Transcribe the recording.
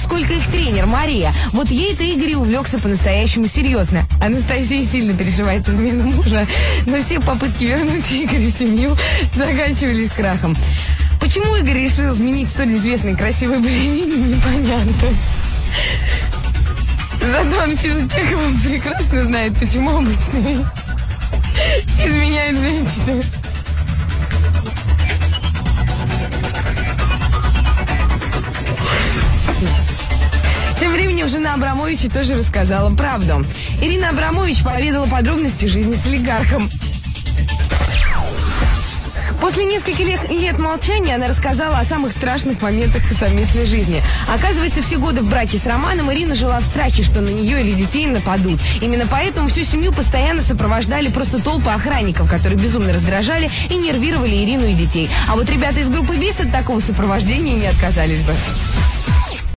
сколько их тренер Мария. Вот ей-то Игорь увлекся по-настоящему серьезно. Анастасия сильно переживает измену мужа, но все попытки вернуть Игоря в семью заканчивались крахом. Почему Игорь решил изменить столь известной красивой балерине, непонятно. Зато он физтехом прекрасно знает, почему обычные изменяют женщины. Тем временем жена Абрамовича тоже рассказала правду. Ирина Абрамович поведала подробности жизни с олигархом. После нескольких лет молчания она рассказала о самых страшных моментах совместной жизни. Оказывается, все годы в браке с Романом Ирина жила в страхе, что на нее или детей нападут. Именно поэтому всю семью постоянно сопровождали просто толпы охранников, которые безумно раздражали и нервировали Ирину и детей. А вот ребята из группы БИС от такого сопровождения не отказались бы.